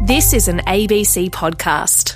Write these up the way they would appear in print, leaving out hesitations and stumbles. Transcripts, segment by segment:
This is an ABC podcast.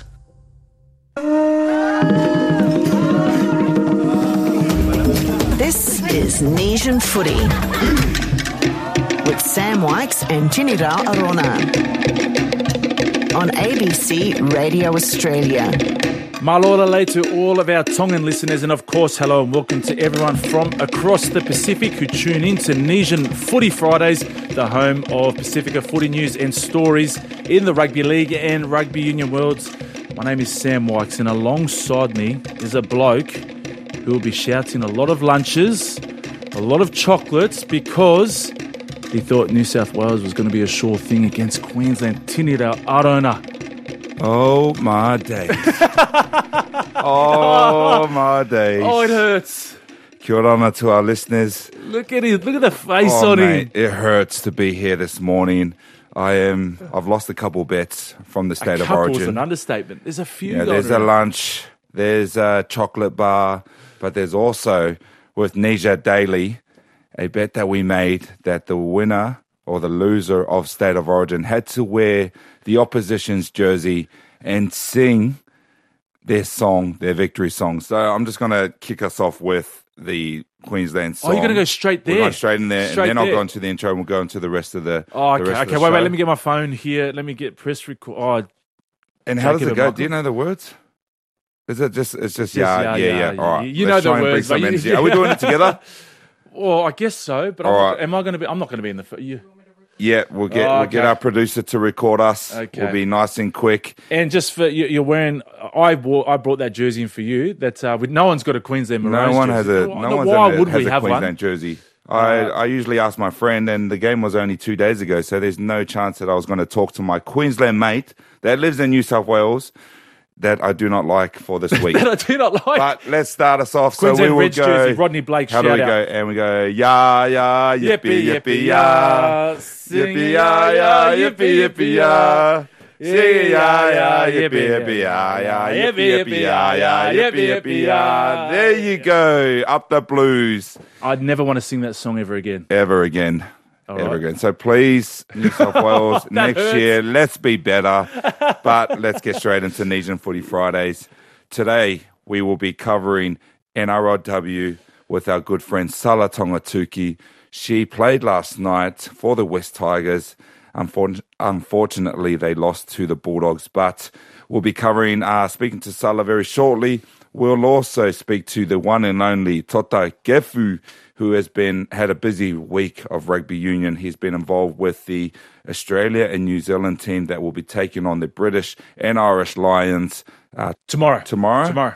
This is Nesian Footy with Sam Wykes and Tinira Arona on ABC Radio Australia. Malora lei to all of our Tongan listeners, and of course, hello and welcome to everyone from across the Pacific who tune in to Nesian Footy Fridays, the home of Pacifica footy news and stories in the rugby league and rugby union worlds. My name is Sam Wykes, and alongside me is a bloke who will be shouting a lot of lunches, a lot of chocolates, because he thought New South Wales was going to be a sure thing against Queensland. Tinira Arona. Oh, my days. Oh, my days. Oh, it hurts. Kia ora to our listeners. Look at him. Look at the face on mate, him. it hurts to be here this morning. I've lost a couple bets from the state of Couple's origin. an understatement. There's a few. Yeah, there's a lunch, there's a chocolate bar, but there's also, with Nesia Daily, a bet that we made that the winner or the loser of State of Origin had to wear the opposition's jersey and sing their song, their victory song. So I'm just going to kick us off with the Queensland song. Oh, you're going to go straight there? We're going straight in there, Straight and then there. I'll go into the intro and we'll go into the rest of the Oh, okay. the rest of the Wait. show. Let me get my phone here. Let me get press record. Oh, And how does Jacob it go? and Do you know the words? Is it just, it's just, yeah. yeah. All right. You Let's know try the and bring words, some but energy. you- Are we doing it together? well, I guess so. But All right. am I going to be? I'm not going to be in the. You. Yeah, we'll get okay. our producer to record us. Okay. We'll be nice and quick. And just for you're wearing. I brought that jersey in for you. That no one's got a Queensland Maroons No one jersey. has a Why would we have Queensland one? jersey. I usually ask my friend, and the game was only 2 days ago, so there's no chance that I was going to talk to my Queensland mate that lives in New South Wales that I do not like for this week. That I do not like. But let's start us off. Queensland so we will Reds go. jersey, Rodney Blake. How do shout we out. go? And we go, yeah, yippee, yippee, yeah. Sing Yippee, yeah, yippee, yippee, yeah. Sing it, yeah, yippee, yippee, yeah, yippee, yippee, yeah, yippee, yippee, yeah. There you go. Up the blues. I'd never want to sing that song ever again. Ever again. All Ever right. again. So please, New South Wales, next hurts. year, let's be better. But let's get straight into Nesian Footy Fridays. Today, we will be covering NRLW with our good friend Sala Tongatuki. She played last night for the West Tigers. Unfortunately, they lost to the Bulldogs, but we'll be covering, speaking to Sala very shortly. We'll also speak to the one and only Tota Gefu, who has had a busy week of rugby union. He's been involved with the Australia and New Zealand team that will be taking on the British and Irish Lions tomorrow.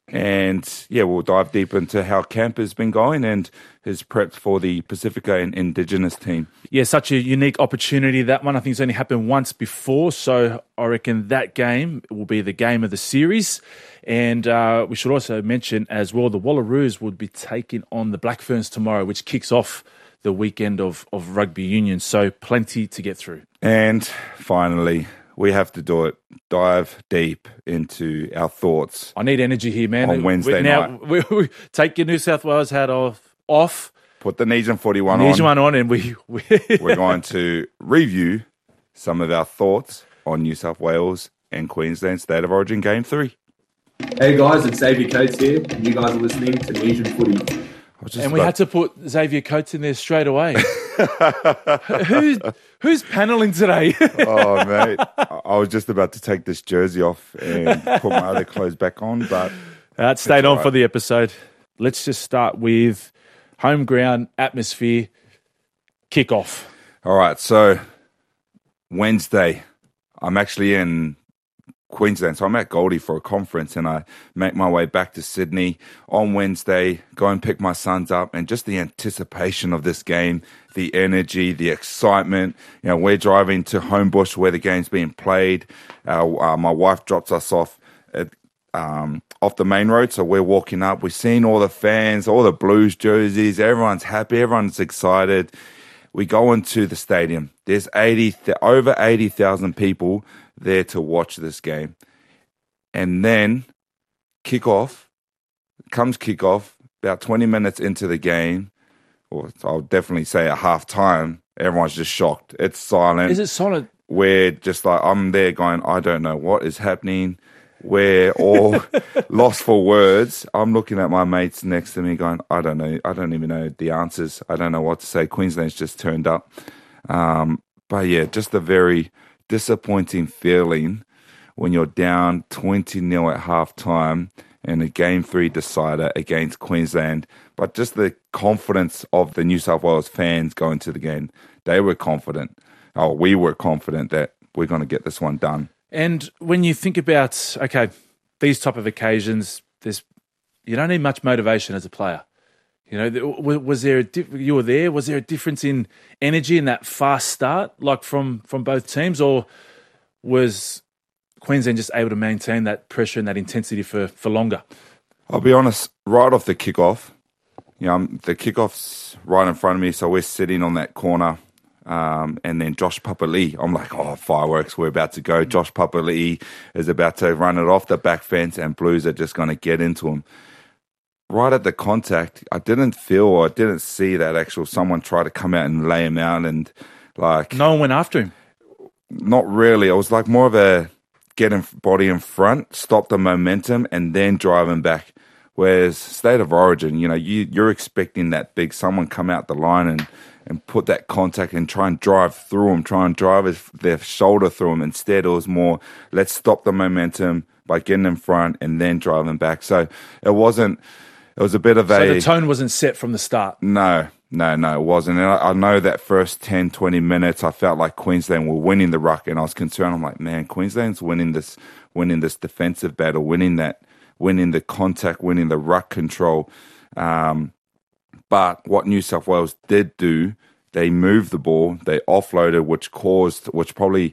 And yeah, we'll dive deep into how camp has been going and his prep for the Pacifica and Indigenous team. Yeah, such a unique opportunity, that one. I think it's only happened once before, so I reckon that game will be the game of the series. And we should also mention as well, the Wallaroos would be taking on the Black Ferns tomorrow, which kicks off the weekend of rugby union. So plenty to get through. And finally, we have to do it. Dive deep into our thoughts. I need energy here, man. On Wednesday night. We take your New South Wales hat off. Put the Nesian 41 Nesian on. one on, and We're going to review some of our thoughts on New South Wales and Queensland State of Origin Game 3. Hey guys, it's Xavier Coates here, and you guys are listening to Nesian Footy. And we had to put Xavier Coates in there straight away. Who's paneling today? Oh, mate. I was just about to take this jersey off and put my other clothes back on, but... It stayed on for the episode. Let's just start with home ground, atmosphere, kickoff. All right, so Wednesday, I'm actually in Queensland. So I'm at Goldie for a conference and I make my way back to Sydney on Wednesday, go and pick my sons up, and just the anticipation of this game, the energy, the excitement. You know, we're driving to Homebush where the game's being played. My wife drops us off off the main road, so we're walking up. We're seeing all the fans, all the Blues jerseys. Everyone's happy. Everyone's excited. We go into the stadium. There's over 80,000 people there to watch this game. And then kickoff, about 20 minutes into the game, or I'll definitely say at half time, everyone's just shocked. It's silent. Is it silent? we're just like, I'm there going, I don't know what is happening. We're all lost for words. I'm looking at my mates next to me going, I don't know. I don't even know the answers. I don't know what to say. Queensland's just turned up. But yeah, just a very disappointing feeling when you're down 20-0 at halftime in a Game 3 decider against Queensland. But just the confidence of the New South Wales fans going to the game. They were confident. Oh, we were confident that we're going to get this one done. And when you think about, okay, these type of occasions, you don't need much motivation as a player. You know, was there you were there? Was there a difference in energy in that fast start, like from both teams, or was Queensland just able to maintain that pressure and that intensity for longer? I'll be honest, right off the kickoff, the kickoff's right in front of me, so we're sitting on that corner. And then Josh Papali'i, I'm like, fireworks, we're about to go. Josh Papali'i is about to run it off the back fence and Blues are just going to get into him. Right at the contact, I didn't see that actual someone try to come out and lay him out and like... No one went after him? Not really. It was like more of a get him body in front, stop the momentum and then drive him back. Whereas State of Origin, you're expecting that big someone come out the line and put that contact and try and drive through them, try and drive their shoulder through them. Instead, it was more, let's stop the momentum by getting in front and then drive them back. So it was a bit of So the tone wasn't set from the start? No, it wasn't. And I know that first 10, 20 minutes, I felt like Queensland were winning the ruck and I was concerned. I'm like, man, Queensland's winning this defensive battle, winning the contact, winning the ruck control. But what New South Wales did do, they moved the ball, they offloaded, which probably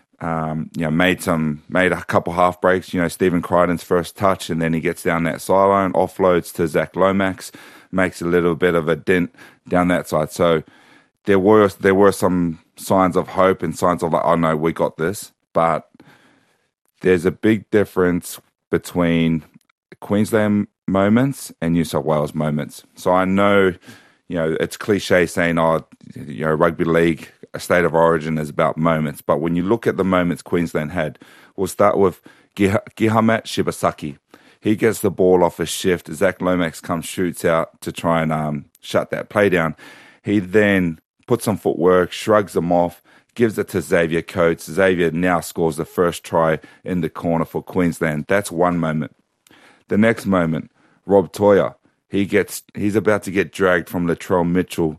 made a couple half breaks. Stephen Crichton's first touch, and then he gets down that sideline, offloads to Zach Lomax, makes a little bit of a dent down that side. So there were some signs of hope and signs of like, oh no, we got this. But there's a big difference between Queensland moments and New South Wales moments. So I know, it's cliche saying, rugby league, a State of Origin is about moments. But when you look at the moments Queensland had, we'll start with Gihamat Shibasaki. He gets the ball off his shift. Zach Lomax shoots out to try and shut that play down. He then puts some footwork, shrugs them off, gives it to Xavier Coates. Xavier now scores the first try in the corner for Queensland. That's one moment. The next moment, Rob Toya, he's about to get dragged from Latrell Mitchell,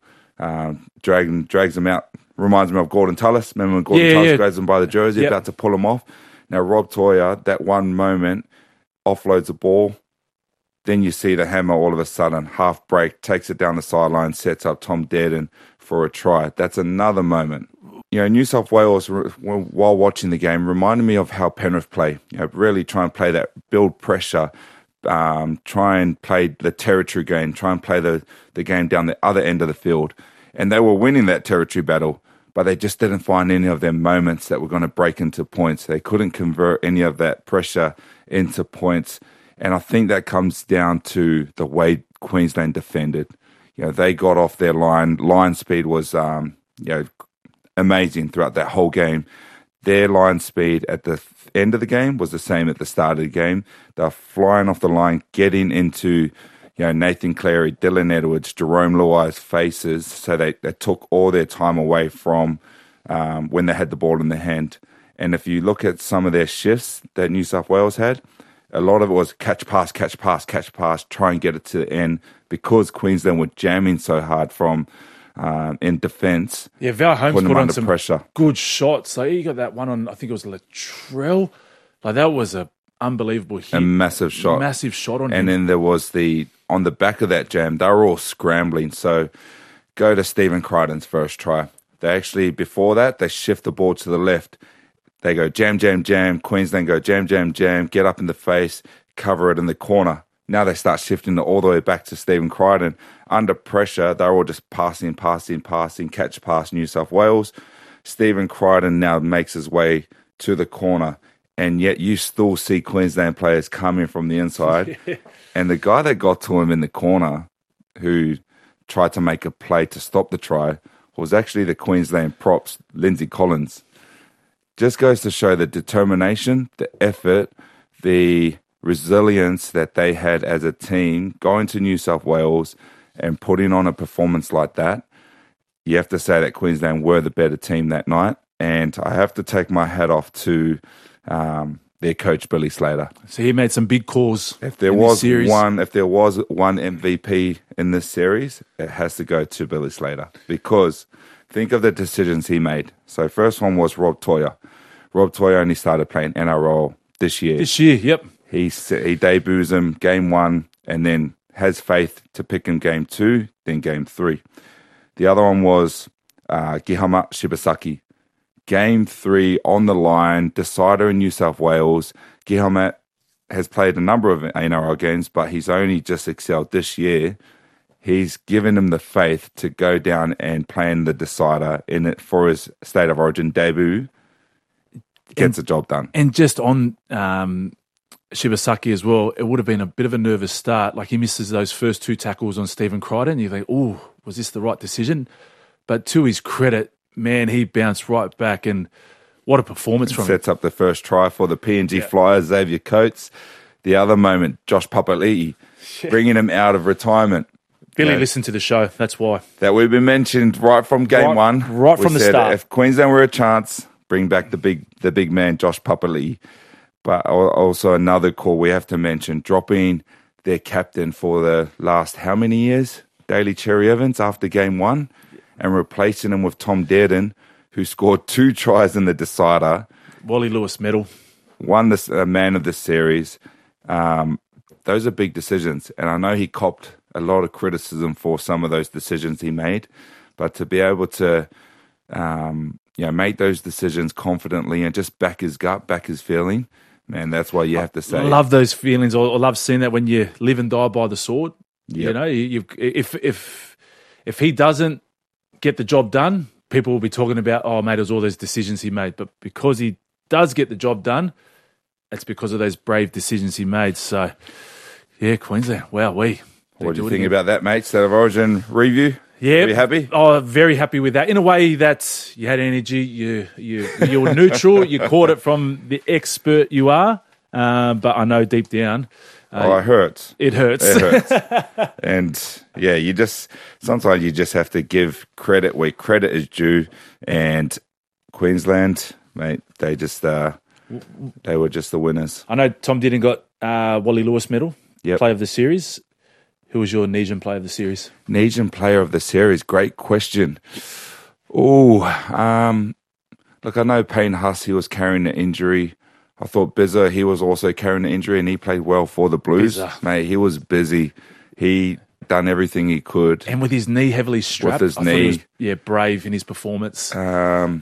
drags him out. Reminds me of Gordon Tullis. Remember when Gordon Tullis grabs him by the jersey, about to pull him off? Now, Rob Toya, that one moment, offloads the ball. Then you see the hammer all of a sudden, half break, takes it down the sideline, sets up Tom Dearden for a try. That's another moment. New South Wales, while watching the game, reminded me of how Penrith play. Really try and play that, build pressure, try and play the territory game, try and play the game down the other end of the field. And they were winning that territory battle, but they just didn't find any of their moments that were going to break into points. They couldn't convert any of that pressure into points. And I think that comes down to the way Queensland defended. They got off their line. Line speed was, amazing throughout that whole game. Their line speed at the end of the game was the same at the start of the game. They're flying off the line, getting into Nathan Cleary, Dylan Edwards, Jerome Luai's faces. So they took all their time away from when they had the ball in their hand. And if you look at some of their shifts that New South Wales had, a lot of it was catch, pass, try and get it to the end because Queensland were jamming so hard from in defence. Yeah, Val Holmes put on some pressure. Good shots. Like, he got that one on, I think it was Latrell. Like, that was a unbelievable hit. A massive shot. Massive shot on him. And then there was on the back of that jam, they were all scrambling. So go to Stephen Crichton's first try. They actually, before that, they shift the ball to the left. They go jam, jam, jam. Queensland go jam, jam, jam. Get up in the face, cover it in the corner. Now they start shifting it all the way back to Stephen Crichton. Under pressure, they're all just passing, catch pass New South Wales. Stephen Crichton now makes his way to the corner, and yet you still see Queensland players coming from the inside. And the guy that got to him in the corner, who tried to make a play to stop the try, was actually the Queensland props, Lindsay Collins. just goes to show the determination, the effort, the resilience that they had as a team going to New South Wales and putting on a performance like that. You have to say that Queensland were the better team that night. And I have to take my hat off to their coach, Billy Slater. So he made some big calls. If there was one MVP in this series, it has to go to Billy Slater, because think of the decisions he made. So first one was Rob Toya. Rob Toya only started playing NRL this year. Yep. He debuts him game 1 and then has faith to pick him game 2, then game 3. The other one was Gihama Shibasaki. Game 3 on the line, decider in New South Wales. Gihama has played a number of NRL games, but he's only just excelled this year. He's given him the faith to go down and play in the decider in it for his State of Origin debut. Gets the job done. And just on Shibasaki as well, it would have been a bit of a nervous start. Like, he misses those first 2 tackles on Stephen Crichton. You think, oh, was this the right decision? But to his credit, man, he bounced right back, and what a performance from him. Sets up the first try for the PNG Flyers, Xavier Coates. The other moment, Josh Papali'i, bringing him out of retirement. Billy listened to the show, that's why. That we've been mentioned right from game 1. Right from the start. If Queensland were a chance, bring back the big man, Josh Papali'i. But also another call we have to mention, dropping their captain for the last how many years? Daly Cherry Evans after game 1, and replacing him with Tom Dearden, who scored 2 tries in the decider. Wally Lewis medal. Won the man of the series. Those are big decisions. And I know he copped a lot of criticism for some of those decisions he made. But to be able to make those decisions confidently and just back his gut, back his feeling, man, that's what you have to say. I love those feelings. I love seeing that when you live and die by the sword. Yep. You know, if he doesn't get the job done, people will be talking about, oh, mate, it was all those decisions he made. But because he does get the job done, it's because of those brave decisions he made. So, yeah, Queensland, wow, What do you think about that, mate? State of Origin review? Yeah. Are you happy? Oh, very happy with that. In a way that you had energy, you were neutral, you caught it from the expert you are, but I know deep down... it hurts. It hurts. It hurts. And, yeah, sometimes you just have to give credit where credit is due. And Queensland, mate, they were just the winners. I know Tom Dearden got Wally Lewis medal, Yep. player of the series. Who was your Nesian player of the series? Nesian player of the series, great question. Look, I know Payne Huss, he was carrying an injury. I thought Bizza, he was also carrying an injury, and he played well for the Blues. Bizza. Mate, he was busy. He done everything he could. And with his knee heavily strapped. With his I knee. thought he was, brave in his performance. Rob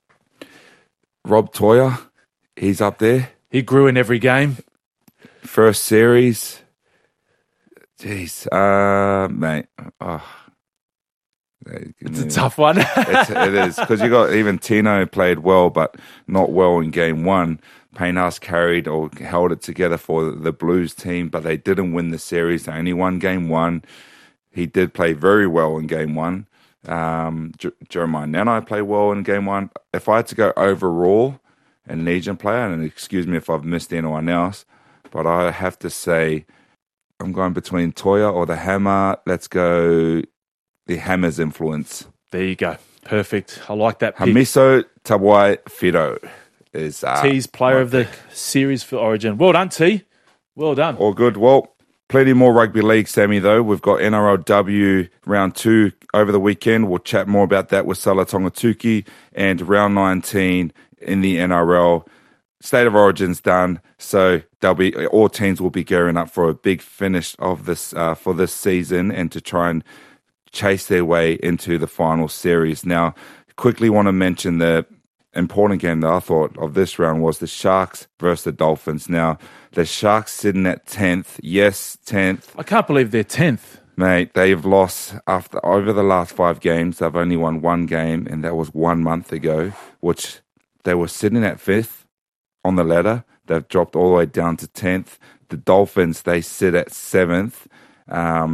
Toya, he's up there. He grew in every game. First series. Jeez, mate. Oh. It's a tough one. It is, because you got even Tino played well, but not well in game 1. Payne Huss carried or held it together for the Blues team, but they didn't win the series. They only won game 1. He did play very well in game 1. Jeremiah Nanai played well in game 1. If I had to go overall, and Legion player, and excuse me if I've missed anyone else, but I have to say I'm going between Toya or the Hammer. Let's go the Hammer's influence. There you go. Perfect. I like that pick. Hamiso Tabwai Fido is T's player of the series for Origin. Well done, T. Well done. All good. Well, plenty more rugby league, Sammy, though. We've got NRLW round 2 over the weekend. We'll chat more about that with Sala Tongatuki, and round 19 in the NRL. State of Origin's done, so all teams will be gearing up for a big finish of this for this season, and to try and chase their way into the final series. Now, quickly want to mention the important game that I thought of this round was the Sharks versus the Dolphins. Now, the Sharks sitting at 10th. Yes, 10th. I can't believe they're 10th. Mate, they've lost over the last 5 games. They've only won 1 game, and that was 1 month ago, which they were sitting at 5th on the ladder. They've dropped all the way down to 10th. The Dolphins, they sit at 7th.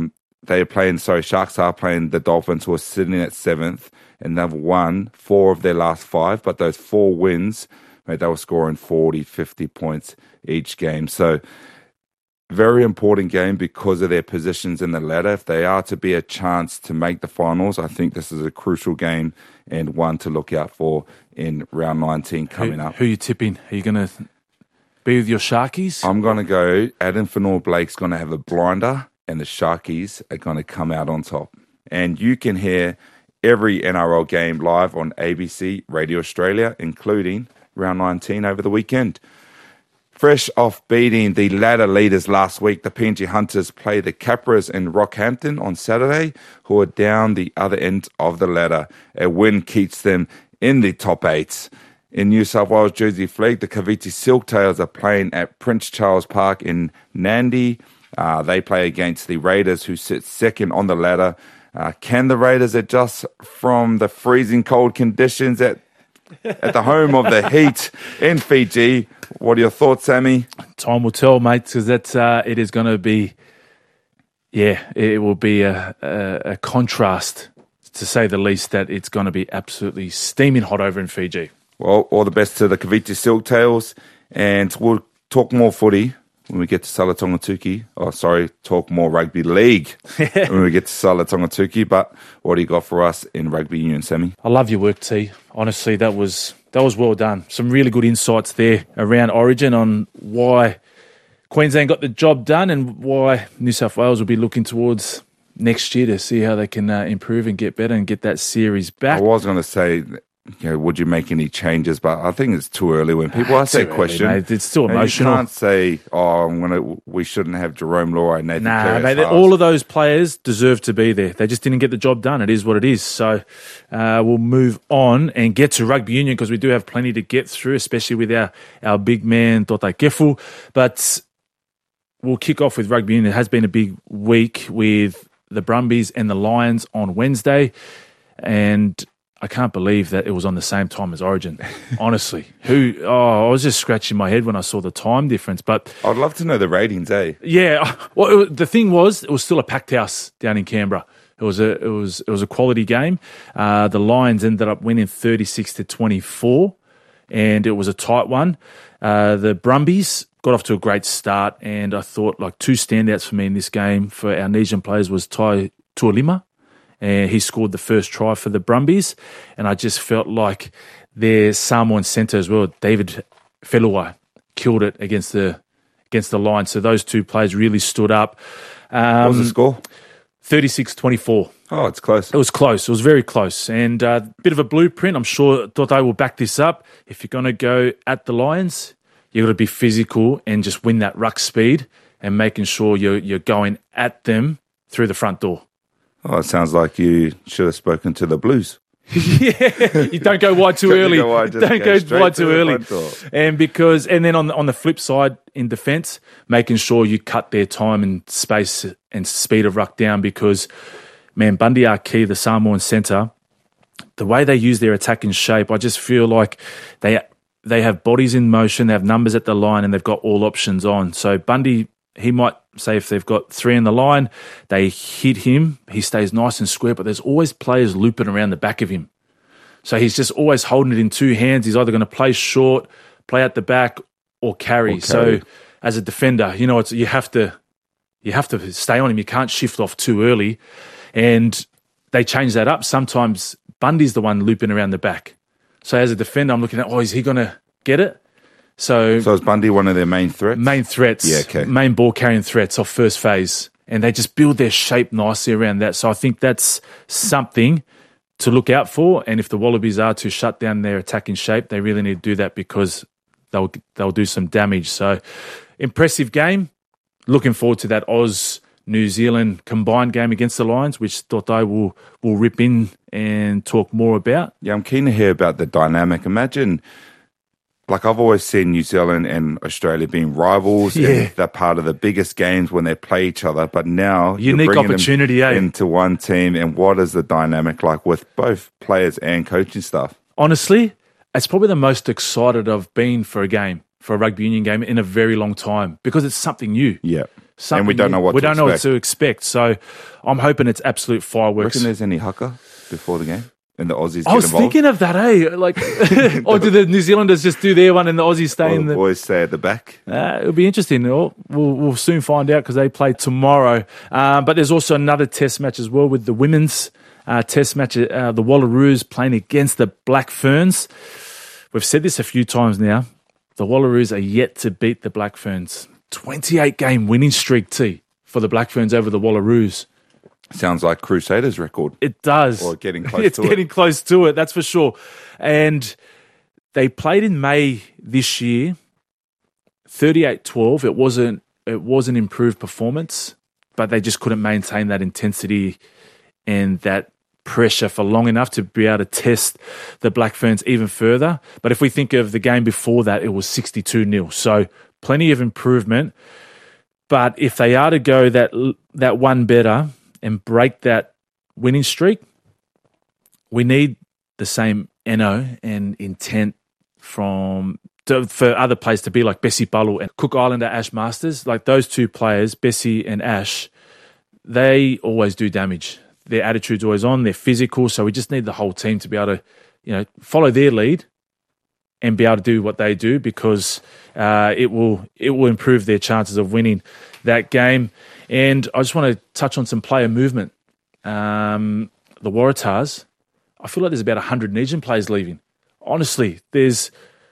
Sharks are playing the Dolphins, who are sitting at 7th, and they've won 4 of their last 5, but those 4 wins, mate, they were scoring 40, 50 points each game. So very important game because of their positions in the ladder. If they are to be a chance to make the finals, I think this is a crucial game and one to look out for in round 19 coming up. Who are you tipping? Are you going to be with your Sharkies? I'm going to go, Adam Fanor-Blake's going to have a blinder, and the Sharkies are going to come out on top. And you can hear every NRL game live on ABC Radio Australia, including round 19 over the weekend. Fresh off beating the ladder leaders last week, the PNG Hunters play the Capras in Rockhampton on Saturday, who are down the other end of the ladder. A win keeps them in the top 8. In New South Wales Jersey Flegg, the Cavite Silktails are playing at Prince Charles Park in Nandi. They play against the Raiders, who sit second on the ladder. Can the Raiders adjust from the freezing cold conditions at the home of the Heat in Fiji? What are your thoughts, Sammy? Time will tell, mate, because it is going to be, it will be a contrast, to say the least, that it's going to be absolutely steaming hot over in Fiji. Well, all the best to the Cavite Silktails, and we'll talk more footy when we get to Salatonga Tuki. Talk more rugby league when we get to Salatonga Tuki. But what do you got for us in rugby union, Sammy? I love your work, T. Honestly, that was well done. Some really good insights there around Origin on why Queensland got the job done and why New South Wales will be looking towards next year to see how they can improve and get better and get that series back. I was going to say, would you make any changes? But I think it's too early when people ask that question. Mate, it's still emotional. You can't say, we shouldn't have Jerome Law and Nathan Cleary. Mate, all of those players deserve to be there. They just didn't get the job done. It is what it is. So we'll move on and get to rugby union because we do have plenty to get through, especially with our big man, Totai Kefu. But we'll kick off with rugby union. It has been a big week with the Brumbies and the Lions on Wednesday. And I can't believe that it was on the same time as Origin, honestly. I was just scratching my head when I saw the time difference. But I'd love to know the ratings, eh? Yeah. Well, the thing was, it was still a packed house down in Canberra. It was a quality game. The Lions ended up winning 36-24, and it was a tight one. The Brumbies got off to a great start, and I thought two standouts for me in this game for our Nesian players was Tai Tuolima. And he scored the first try for the Brumbies. And I just felt like their Samoan centre as well, David Feluai, killed it against the Lions. So those two players really stood up. What was the score? 36-24. Oh, it's close. It was close. It was very close. And a bit of a blueprint. I'm sure Totai will back this up. If you're going to go at the Lions, you've got to be physical and just win that ruck speed and making sure you're going at them through the front door. Oh, it sounds like you should have spoken to the Blues. Yeah, you don't go wide too early. Don't go wide too early. And then on the flip side, in defence, making sure you cut their time and space and speed of ruck down because, man, Bundy Aki, the Samoan centre, the way they use their attacking shape, I just feel like they have bodies in motion, they have numbers at the line, and they've got all options on. So Bundy, he might say if they've got 3 in the line, they hit him, he stays nice and square, but there's always players looping around the back of him. So he's just always holding it in 2 hands. He's either going to play short, play at the back, or carry. So as a defender, you have to stay on him. You can't shift off too early. And they change that up. Sometimes Bundy's the one looping around the back. So as a defender, I'm looking at, is he going to get it? So is Bundy one of their main threats? Main threats. Yeah, okay. Main ball-carrying threats off first phase. And they just build their shape nicely around that. So I think that's something to look out for. And if the Wallabies are to shut down their attacking shape, they really need to do that because they'll do some damage. So impressive game. Looking forward to that New Zealand combined game against the Lions, which I will rip in and talk more about. Yeah, I'm keen to hear about the dynamic. Imagine... I've always seen New Zealand and Australia being rivals. Yeah. And they're part of the biggest games when they play each other. But now unique you're opportunity them into one team. And what is the dynamic like with both players and coaching staff? Honestly, it's probably the most excited I've been for a rugby union game in a very long time because it's something new. Yeah. And we don't know what to expect. So I'm hoping it's absolute fireworks. Reckon there's any haka before the game? And the Aussies get I was involved? thinking of that, Like, or do the New Zealanders just do their one and the Aussies stay in the... boys stay at the back. It'll be interesting. We'll soon find out because they play tomorrow. But there's also another test match as well with the women's test match. The Wallaroos playing against the Black Ferns. We've said this a few times now. The Wallaroos are yet to beat the Black Ferns. 28-game winning streak, for the Black Ferns over the Wallaroos. Sounds like Crusaders' record. It does. Or getting close to it. It's getting close to it, that's for sure. And they played in May this year, 38-12. It was an improved performance, but they just couldn't maintain that intensity and that pressure for long enough to be able to test the Black Ferns even further. But if we think of the game before that, it was 62-0. So plenty of improvement. But if they are to go that one better and break that winning streak, we need the same eno and intent for other players to be like Bessie Ballo and Cook Islander Ash Masters. Like those two players, Bessie and Ash, they always do damage. Their attitude's always on, they're physical, so we just need the whole team to be able to, follow their lead and be able to do what they do because it will improve their chances of winning that game. And I just want to touch on some player movement. The Waratahs, I feel like there's about 100 Nesian players leaving. Honestly, there's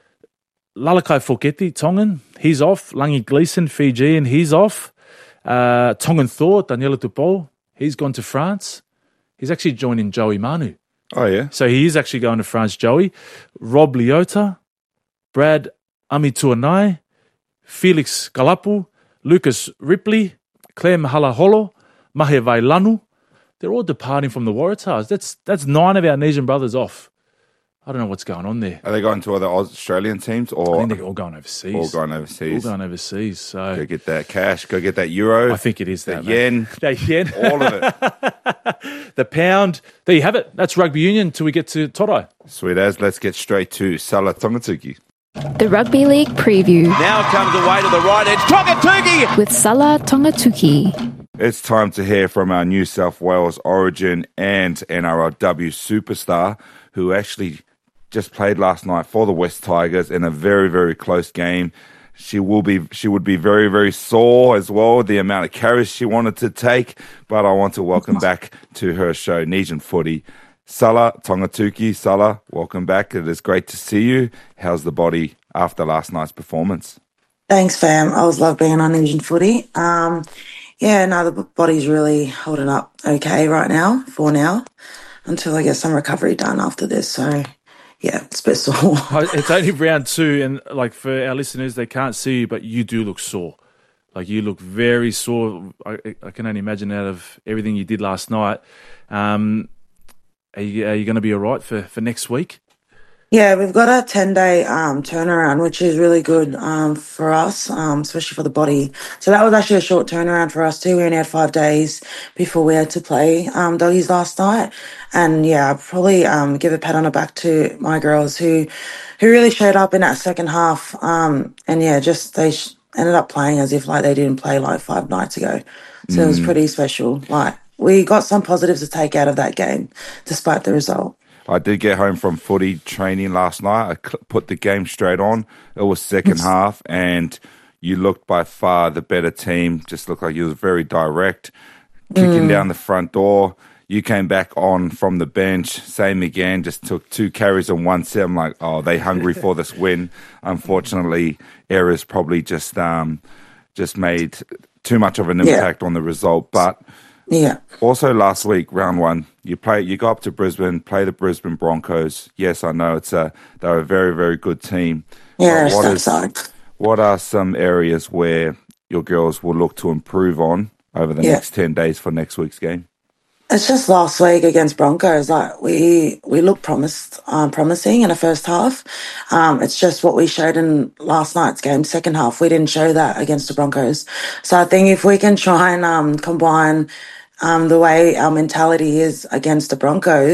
Lalakai Foketi, Tongan, he's off. Langi Gleeson, Fijian, he's off. Tongan Thor, Daniela Tupou, he's gone to France. He's actually joining Joey Manu. Oh, yeah? So he is actually going to France, Joey. Rob Leota, Brad Amituanai, Felix Galapu, Lucas Ripley, Claire Mahalaholo, Mahevai Lanu. They're all departing from the Waratahs. That's 9 of our Nesian brothers off. I don't know what's going on there. Are they going to other Australian teams? Or I think they're all going overseas. All going overseas. So go get that cash. Go get that euro. I think it is that. The yen. The yen. All of it. The pound. There you have it. That's rugby union till we get to Torai. Sweet as. Let's get straight to Sala Tongatuki. The Rugby League preview. Now comes away to the right edge. Tongatuki! With Sala Tongatuki. It's time to hear from our New South Wales Origin and NRLW superstar who actually just played last night for the West Tigers in a very, very close game. She would be very, very sore as well, the amount of carries she wanted to take. But I want to welcome back to her show, Nesian Footy, Sala Tongatuki. Sala, welcome back. It is great to see you. How's the body after last night's performance? Thanks, fam. I always love being on Nesian Footy. The body's really holding up okay right now, for now, until I get some recovery done after this. So, yeah, it's a bit sore. It's only round 2, and like for our listeners, they can't see you, but you do look sore. Like you look very sore. I can only imagine out of everything you did last night. Are you going to be all right for next week? Yeah, we've got a 10-day turnaround, which is really good for us, especially for the body. So that was actually a short turnaround for us too. We only had 5 days before we had to play doggies last night. And yeah, I'd probably give a pat on the back to my girls who really showed up in that second half. And yeah, they ended up playing as if like they didn't play like 5 nights ago. So it was pretty special. Like we got some positives to take out of that game, despite the result. I did get home from footy training last night. I put the game straight on. It was second half, and you looked by far the better team. Just looked like you was very direct, kicking down the front door. You came back on from the bench, same again, just took 2 carries and 1 set. I'm like, oh, they hungry for this win. Unfortunately, errors probably just made too much of an impact on the result. But yeah. Also last week, round 1, you go up to Brisbane, play the Brisbane Broncos. Yes, I know they're a very, very good team. Yeah, what are some areas where your girls will look to improve on over the next 10 days for next week's game? It's just last week against Broncos. Like we looked promising in the first half. It's just what we showed in last night's game, second half. We didn't show that against the Broncos. So I think if we can try and combine the way our mentality is against the Broncos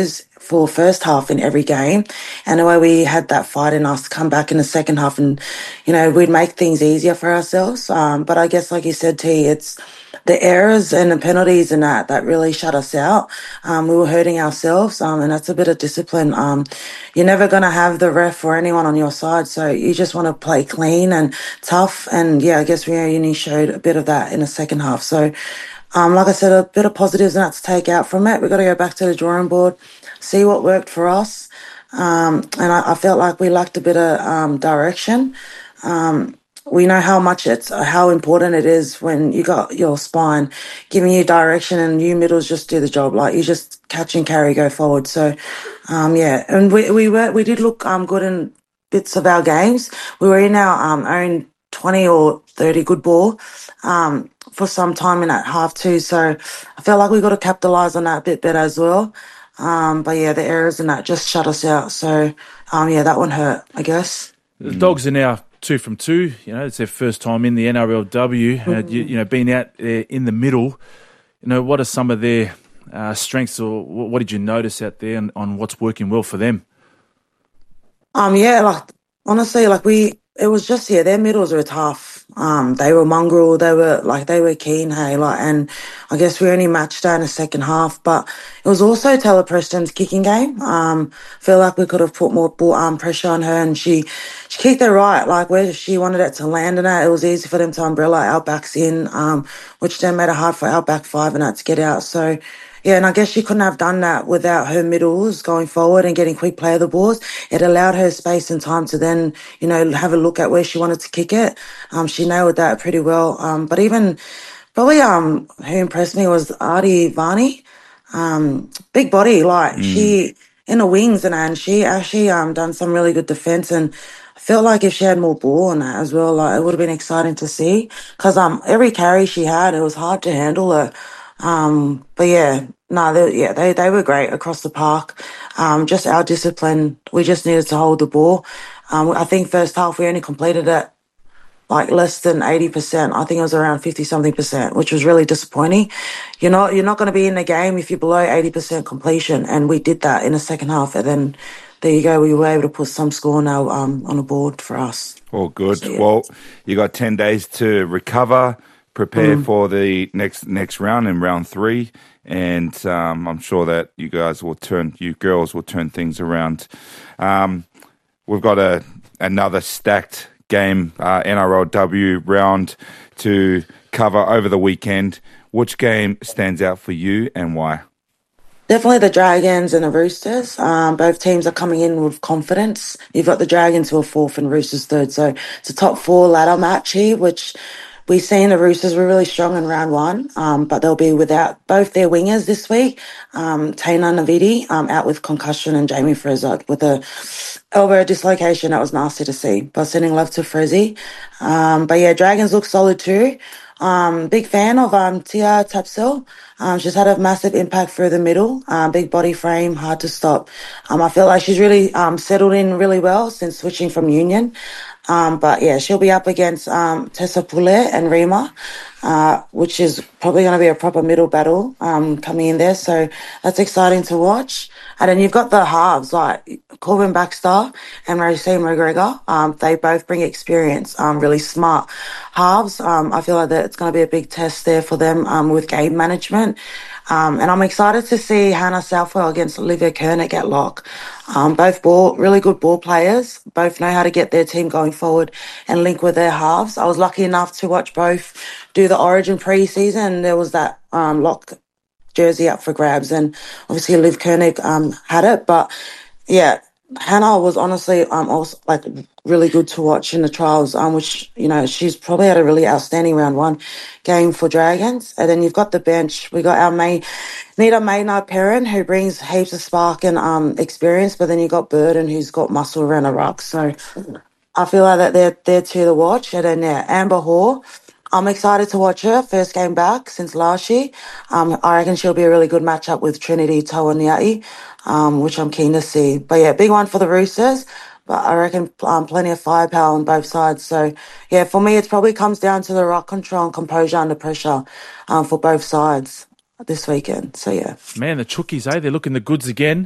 for first half in every game. And the way we had that fight in us to come back in the second half and, we'd make things easier for ourselves. But I guess, like you said, T, it's the errors and the penalties and that really shut us out. We were hurting ourselves, and that's a bit of discipline. You're never going to have the ref or anyone on your side, so you just want to play clean and tough. And yeah, I guess we only showed a bit of that in the second half. So, like I said, a bit of positives and that to take out from it. We've got to go back to the drawing board, see what worked for us. And I felt like we lacked a bit of direction. We know how important it is when you got your spine giving you direction and you middles just do the job. Like you just catch and carry, go forward. So, yeah, and we did look good in bits of our games. We were in our own 20 or 30 good ball for some time in that half too. So I felt like we got to capitalise on that a bit better as well. But yeah, the errors and that just shut us out. So yeah, that one hurt, I guess. The Dogs are now 2 from 2. It's their first time in the NRLW. Being out there in the middle, what are some of their strengths, or what did you notice out there on what's working well for them? Yeah, like honestly, it was just, their middles were tough. They were mongrel, they were keen, hey, and I guess we only matched her in the second half, but it was also Taylor Preston's kicking game. Feel like we could have put more pressure on her, and she kicked it right, where she wanted it to land in it. It was easy for them to umbrella our backs in, which then made it hard for our back five and that to get out. So, yeah, and I guess she couldn't have done that without her middles going forward and getting quick play of the balls. It allowed her space and time to then, have a look at where she wanted to kick it. She nailed that pretty well. But even probably who impressed me was Artie Varney. Big body, she in the wings and she actually done some really good defense, and I felt like if she had more ball on that as well, it would have been exciting to see, because every carry she had, it was hard to handle her. But yeah, no, they were great across the park. Just our discipline, we just needed to hold the ball. I think first half we only completed it less than 80%. I think it was around 50-something%, which was really disappointing. You're not going to be in the game if you're below 80% completion, and we did that in the second half. And then there you go, we were able to put some score now on the board for us. All good. So, yeah. Well, you got 10 days to recover, prepare for the next round in round 3, and I'm sure that you girls will turn things around. We've got another stacked game, NRLW round to cover over the weekend. Which game stands out for you and why? Definitely the Dragons and the Roosters. Both teams are coming in with confidence. You've got the Dragons who are 4th and Roosters 3rd. So it's a top 4 ladder match here, which we've seen the Roosters were really strong in round 1, but they'll be without both their wingers this week. Taina Navidi out with concussion, and Jamie Fraser with a elbow dislocation. That was nasty to see, but sending love to Frizzy. But yeah, Dragons look solid too. Big fan of Tia Tapsil. She's had a massive impact through the middle. Big body frame, hard to stop. I feel like she's really settled in really well since switching from Union. But yeah, she'll be up against Tessa Poulet and Rima, which is probably going to be a proper middle battle coming in there. So that's exciting to watch. And then you've got the halves like Corbin Baxter and Racine McGregor. They both bring experience, really smart halves. I feel like that it's going to be a big test there for them with game management. And I'm excited to see Hannah Southwell against Olivia Kernick at lock. Both really good ball players. Both know how to get their team going forward and link with their halves. I was lucky enough to watch both do the Origin pre-season. There was that lock jersey up for grabs, and obviously Liv Kernick had it. But yeah, Hannah was honestly also really good to watch in the trials, which, she's probably had a really outstanding round 1 game for Dragons. And then you've got the bench. We got our Nita Maynard-Perrin, who brings heaps of spark and experience, but then you got Burden, who's got muscle around the ruck. So I feel like that they're two to watch. And then Amber Hall, I'm excited to watch her first game back since last year. I reckon she'll be a really good matchup with Trinity Tawaniati, which I'm keen to see. But yeah, big one for the Roosters. But I reckon plenty of firepower on both sides. So yeah, for me, it probably comes down to the ruck control and composure under pressure for both sides. this weekend. So, yeah. Man, the Chookies, they're looking the goods again.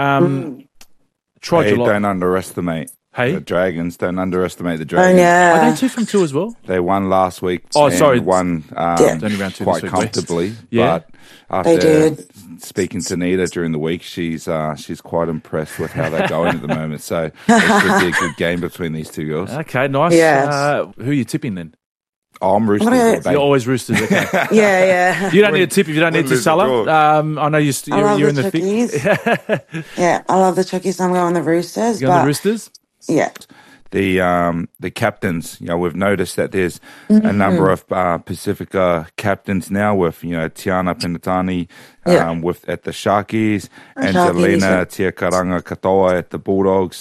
Hey, don't underestimate the Dragons. Don't underestimate the Dragons. Are they 2 from 2 as well? They won last week. Won only round 2 quite this week, comfortably. Yeah. But after speaking to Nita during the week, she's quite impressed with how they're going at the moment. So it should be a good game between these two girls. Okay, nice. Yes. Who are you tipping then? Oh, I'm Roosters. all day. You're always Roosters. Okay. Yeah. You don't need a tip if you don't need to, Salah. I know you're in the thick. Yeah, I love the Chookies. I'm going the Roosters. You on the Roosters? Yeah. The captains, we've noticed that there's a number of Pacifica captains now with, Tiana Penatani at the Sharkies, Angelina Tiakaranga Katoa at the Bulldogs.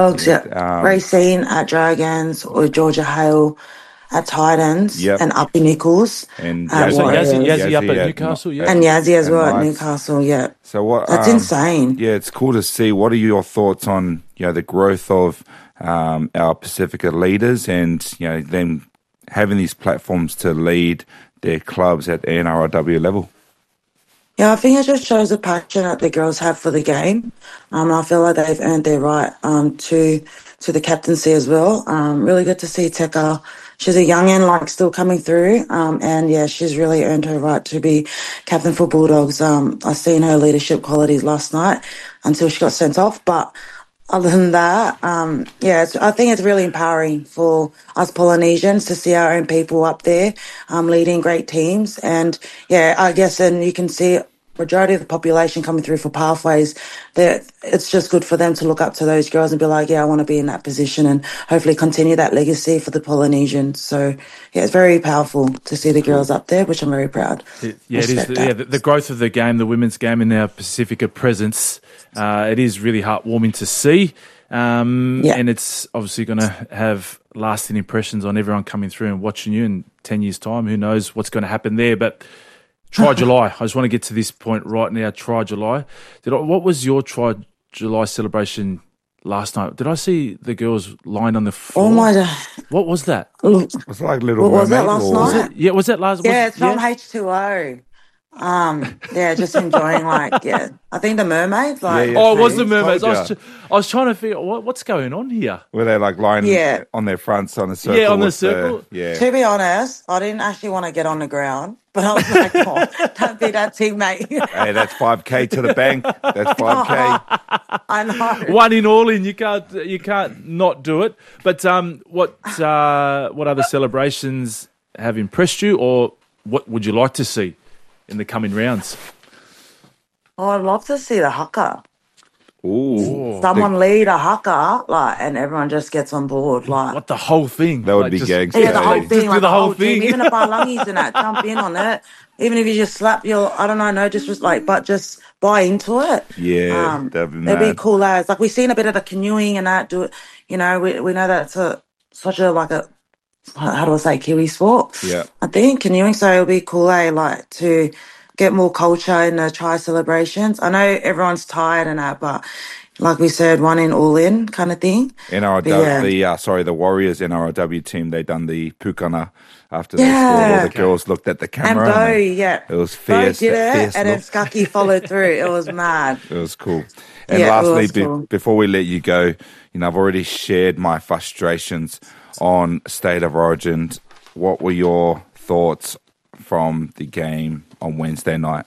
Racine at Dragons, or Georgia Hale at Titans, and Uppy Nichols. And Yazzie up at Newcastle, And Yazzie as well at Newcastle, So what? That's insane. Yeah, it's cool to see. What are your thoughts on, the growth of our Pacifica leaders and, them having these platforms to lead their clubs at NRLW level? Yeah, I think it just shows the passion that the girls have for the game. I feel like they've earned their right to the captaincy as well. Really good to see Teka. She's a youngin', still coming through. And she's really earned her right to be captain for Bulldogs. I seen her leadership qualities last night until she got sent off. But other than that, I think it's really empowering for us Polynesians to see our own people up there, leading great teams. And I guess, and you can see majority of the population coming through for pathways, that it's just good for them to look up to those girls and be like, I want to be in that position and hopefully continue that legacy for the Polynesians. So, it's very powerful to see the girls up there, which I'm very proud. It is. The growth of the game, the women's game in our Pacifica presence, it is really heartwarming to see. And it's obviously going to have lasting impressions on everyone coming through and watching you in 10 years' time. Who knows what's going to happen there, but Try July. I just want to get to this point right now. Try July. What was your Try July celebration last night? Did I see the girls lying on the floor? Oh my God! What was that? It was like Little Mermaid. Was that last night? Was that last? Yeah, it's from H2O. Just enjoying I think the mermaids. It was the mermaids. I was trying to figure what's going on here. Were they lying on their fronts on a circle? Yeah, on the circle. To be honest, I didn't actually want to get on the ground, but I was like, don't be that teammate. Hey, that's 5K to the bank. That's 5K. I know. One in, all in. You can't not do it. But what other celebrations have impressed you, or what would you like to see in the coming rounds? I'd love to see the haka. Ooh. Someone lead a haka, and everyone just gets on board. What, the whole thing? That would be gags. Yeah, the whole thing. Just do the whole thing. Team. Even the Palangis and that, jump in on it. Even if you just slap your, but just buy into it. Yeah, that'd be mad. It'd be cool as. We've seen a bit of the canoeing and that. Do it. We know that it's such a how do I say, Kiwi sport? Yeah. I think canoeing, so it'll be cool, to get more culture in the Try celebrations. I know everyone's tired and that, but like we said, one in, all in kind of thing. The Warriors NRLW team, they done the pukana after they scored. All the girls looked at the camera. And it was fierce. Bo did it, and then Skucky followed through. It was mad. It was cool. And lastly, before we let you go, I've already shared my frustrations on State of Origin. What were your thoughts from the game on Wednesday night?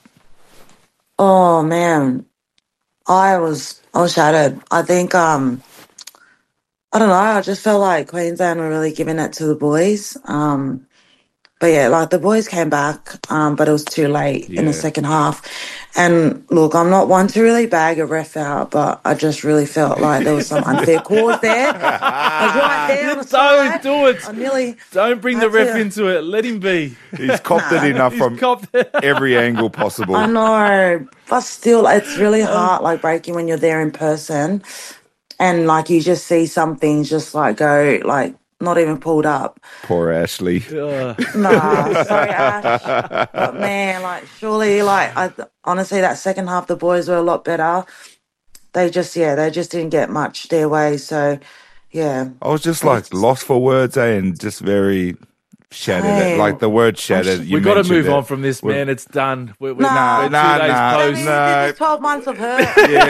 Oh man, I was shattered. I think I don't know. I just felt like Queensland were really giving it to the boys. But the boys came back, but it was too late in the second half. And look, I'm not one to really bag a ref out, but I just really felt like there was some unfair calls there. I was right there on the side. Don't do it. Don't bring the ref into it. Let him be. He's copped it enough from every angle possible. I know, but still, it's really hard, breaking when you're there in person, and you just see some things just go not even pulled up. Poor Ashley. Nah, sorry, Ash. But man, surely, honestly, that second half, the boys were a lot better. They just didn't get much their way. So, yeah. I was just lost for words, and just very, shattered Hey. it. Like the word shattered. We've got to move on from this, man. It's done. We're 2 days post. This is 12 months of hurt.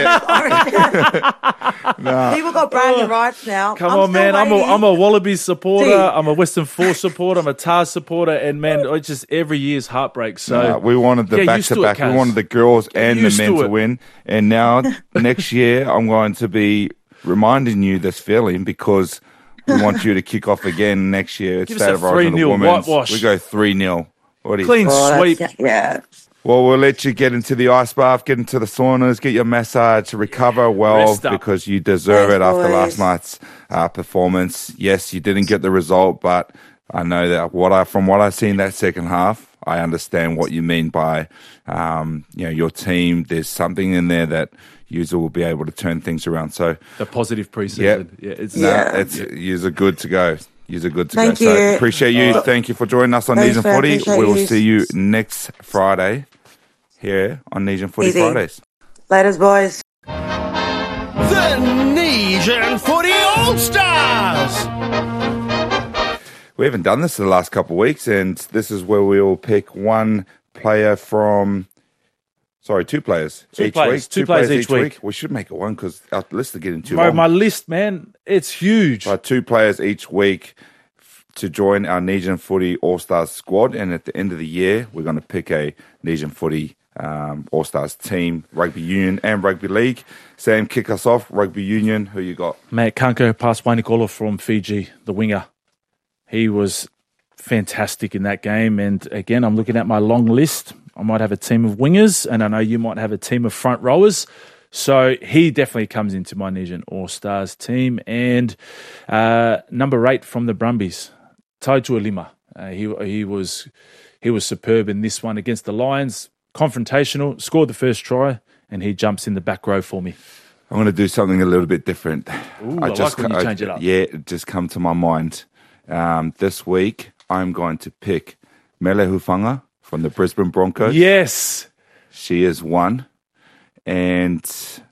People got bragging rights now. Come I'm on, still man. waiting. I'm a Wallabies supporter. See. I'm a Western Force supporter. I'm a Tars supporter. And, man, it's just every year's heartbreak. So we wanted the back-to-back. We wanted the girls and the men to win. And now, next year, I'm going to be reminding you this feeling because we want you to kick off again next year. Give State us of a Origin 3-0 Women's. whitewash. We go 3-0. What do you Clean sweep. Yeah. Well, we'll let you get into the ice bath, get into the saunas, get your massage, recover well Rest up. because you deserve it after boys. last night's performance. Yes, you didn't get the result, but I know that from what I've seen that second half, I understand what you mean by your team. There's something in there that user will be able to turn things around. So The positive preseason. you're good to go. You're good to Thank go. So you. appreciate you. Thank you for joining us on Thanks, Nesian man. Footy. Appreciate We will you. see you next Friday here on Nesian Footy Easy. Fridays. Laters, boys. The Nesian Footy All-Stars! We haven't done this in the last couple of weeks, and this is where we'll pick one player from... Sorry, two players each week. Two players each week. We should make it one because our list is getting too Bro, long. my list, man, it's huge. Two players each week to join our Nesian Footy All-Stars squad, and at the end of the year, we're going to pick a Nesian Footy All-Stars team, Rugby Union and Rugby League. Sam, kick us off. Rugby Union, who you got? Mate, Kanko Paswanikolo from Fiji, the winger. He was fantastic in that game. And again, I'm looking at my long list. I might have a team of wingers, and I know you might have a team of front rowers. So he definitely comes into my Nesian All-Stars team. And number 8 from the Brumbies, Taitua Lima. He was superb in this one against the Lions. Confrontational, scored the first try, and he jumps in the back row for me. I'm going to do something a little bit different. Ooh, I like when you change it up. Yeah, it just come to my mind. This week, I'm going to pick Mele Hufanga from the Brisbane Broncos. Yes. She is 1. And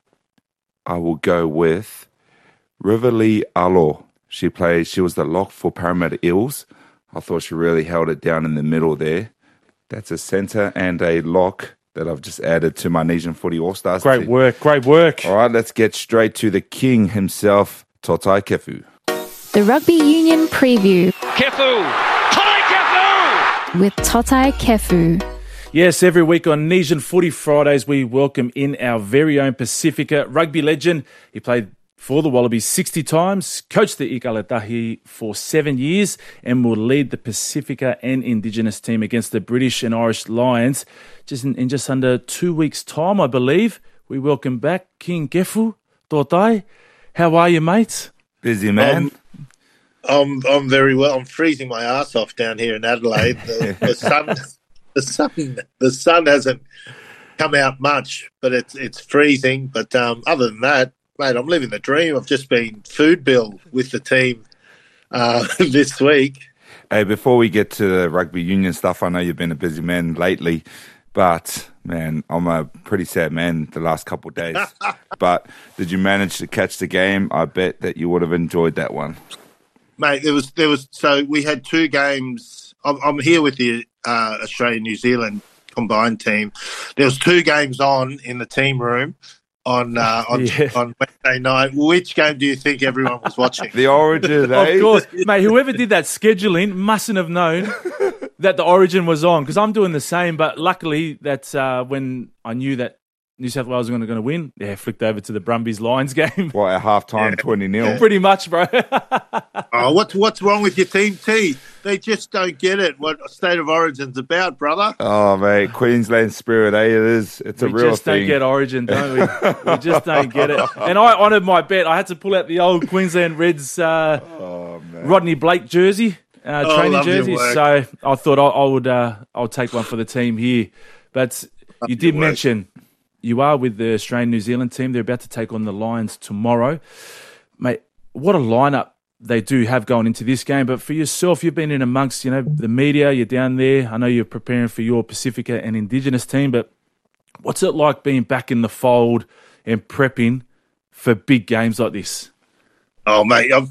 I will go with Riverly Alo. She was the lock for Parramatta Eels. I thought she really held it down in the middle there. That's a centre and a lock that I've just added to my Nesian Footy All-Stars Great team. work. All right, let's get straight to the king himself, Totai Kefu. The Rugby Union Preview Kefu! Totai Kefu! with Totai Kefu. Yes, every week on Nesian Footy Fridays, we welcome in our very own Pacifica rugby legend. He played for the Wallabies 60 times, coached the Ikalatahi for 7 years, and will lead the Pacifica and Indigenous team against the British and Irish Lions in just under 2 weeks' time, I believe. We welcome back King Kefu Totai. How are you, mate? Busy man. I'm very well. I'm freezing my ass off down here in Adelaide. The sun hasn't come out much, but it's freezing. But other than that, mate, I'm living the dream. I've just been food bill with the team this week. Hey, before we get to the rugby union stuff, I know you've been a busy man lately, but man, I'm a pretty sad man the last couple of days. But did you manage to catch the game? I bet that you would have enjoyed that one. Mate, there was. So we had 2 games. I'm here with the Australia-New Zealand combined team. There was 2 games on in the team room on Wednesday night. Which game do you think everyone was watching? The Origin, eh? Of course. Mate, whoever did that scheduling mustn't have known that the Origin was on, because I'm doing the same. But luckily, that's when I knew that New South Wales were going to win. Yeah, flicked over to the Brumbies Lions game. What, at half-time, 20-0? Pretty much, bro. Oh, what's wrong with your team, T? They just don't get it. What State of Origin's about, brother? Oh, mate, Queensland spirit, eh? It is. It's a real thing. We just don't get Origin, don't we? We just don't get it. And I honoured my bet. I had to pull out the old Queensland Reds Rodney Blake jersey, training jersey. So I thought I'll take one for the team here. But you did mention you are with the Australian New Zealand team. They're about to take on the Lions tomorrow. Mate, what a lineup they do have going into this game. But for yourself, you've been in amongst, the media, you're down there. I know you're preparing for your Pacifica and Indigenous team, but what's it like being back in the fold and prepping for big games like this? Oh, mate,